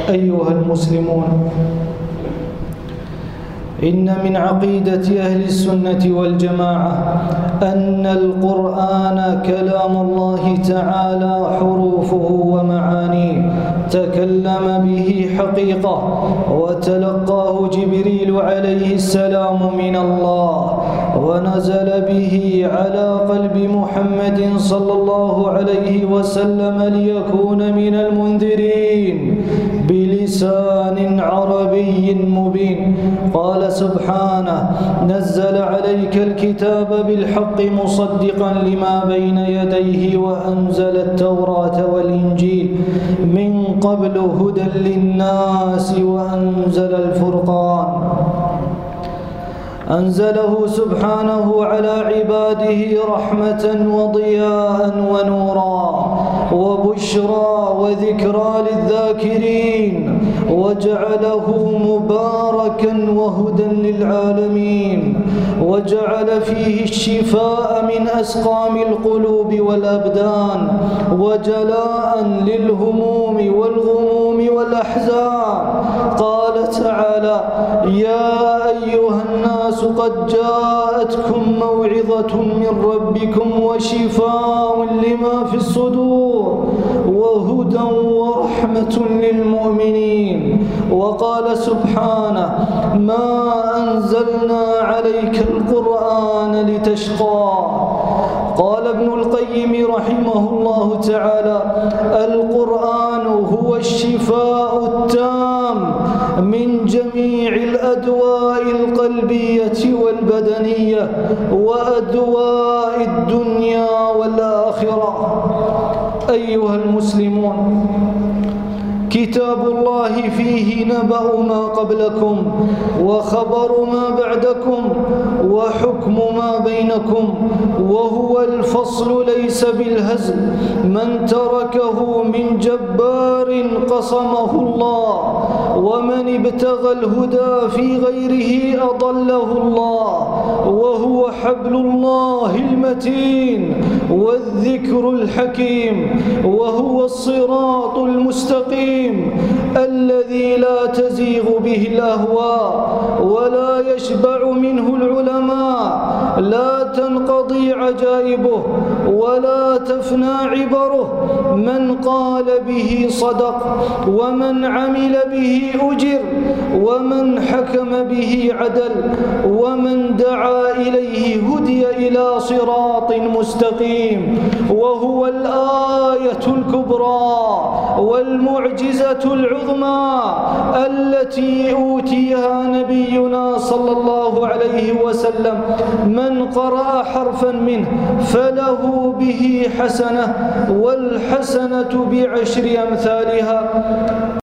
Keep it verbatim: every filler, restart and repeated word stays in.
أيها المسلمون، إن من عقيدة أهل السنة والجماعة أن القرآن كلام الله تعالى حروفه ومعانيه، تكلم به حقيقة وتلقاه جبريل عليه السلام من الله، ونزل به على قلب محمد صلى الله عليه وسلم ليكون من المنذرين بلسان عربي مبين. قال سبحانه: نزل عليك الكتاب بالحق مصدقا لما بين يديه وأنزل التوراة والإنجيل من قبل هدى للناس وأنزل الفرقان. أنزله سبحانه على عباده رحمة وضياء ونورا وبشرى وذكرى للذاكرين، وجعله مباركا وهدى للعالمين، وجعل فيه الشفاء من أسقام القلوب والأبدان، وجلاء للهموم والغموم والأحزان. قال تعالى: يا أيها الناس قد جاءتكم موعظة من ربكم وشفاء لما في الصدور وهدى ورحمة للمؤمنين. وقال سبحانه: ما أنزلنا عليك القرآن لتشقى. قال ابن القيم رحمه الله تعالى: القرآن هو الشفاء التام من جميع الأدواء القلبية والبدنية وأدواء الدنيا والآخرة. أيها المسلمون، كتاب الله فيه نبأ ما قبلكم وخبر ما بعدكم وحكم ما بينكم، وهو الفصل ليس بالهزل. من تركه من جبار قصمه الله، ومن ابتغى الهدى في غيره أضله الله، وهو حبل الله المتين والذكر الحكيم، وهو الصراط المستقيم الذي لا تزيغ به الأهواء ولا يشبع منه العلماء، لا تنقضي عجائبه ولا تفنى عبره. من قال به صدق، ومن عمل به أجر، ومن حكم به عدل، ومن دعا إليه هدي إلى صراط مستقيم. وهو الآية الكبرى والمعجزة العظمى التي أوتيها نبينا صلى الله عليه وسلم. من قرأ حرفا منه فله به حسنة، والحسنة بعشر أمثالها.